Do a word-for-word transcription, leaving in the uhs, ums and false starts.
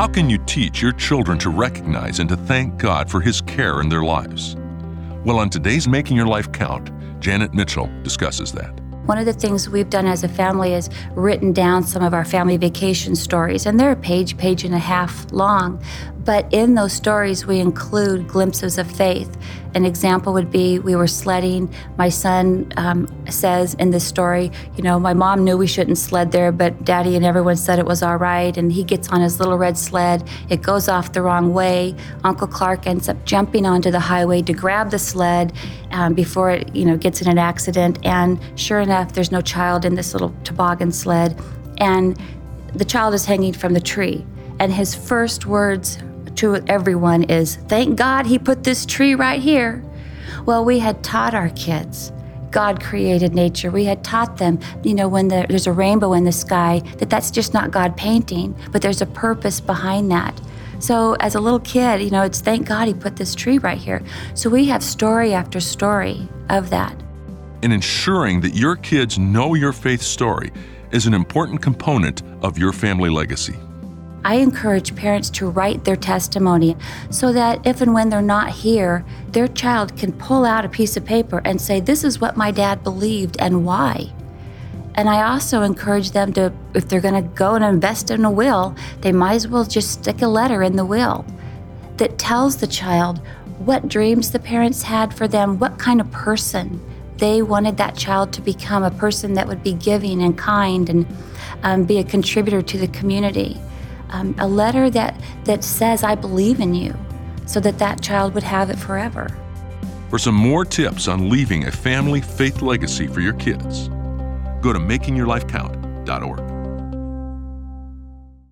How can you teach your children to recognize and to thank God for His care in their lives? Well, on today's Making Your Life Count, Janet Mitchell discusses that. One of the things we've done as a family is written down some of our family vacation stories, and they're a page, page and a half long. But in those stories, we include glimpses of faith. An example would be we were sledding. My son um, says in this story, you know, my mom knew we shouldn't sled there, but Daddy and everyone said it was all right. And he gets on his little red sled. It goes off the wrong way. Uncle Clark ends up jumping onto the highway to grab the sled um, before it, you know, gets in an accident. And sure enough, there's no child in this little toboggan sled. And the child is hanging from the tree. And his first words to everyone is, "Thank God he put this tree right here." Well, we had taught our kids God created nature. We had taught them, you know, when there, there's a rainbow in the sky, that that's just not God painting, but there's a purpose behind that. So as a little kid, you know, it's thank God he put this tree right here. So we have story after story of that. And ensuring that your kids know your faith story is an important component of your family legacy. I encourage parents to write their testimony so that if and when they're not here, their child can pull out a piece of paper and say, this is what my dad believed and why. And I also encourage them to, if they're going to go and invest in a will, they might as well just stick a letter in the will that tells the child what dreams the parents had for them, what kind of person they wanted that child to become, a person that would be giving and kind and um, be a contributor to the community. Um, a letter that, that says, I believe in you, so that that child would have it forever. For some more tips on leaving a family faith legacy for your kids, go to making your life count dot org.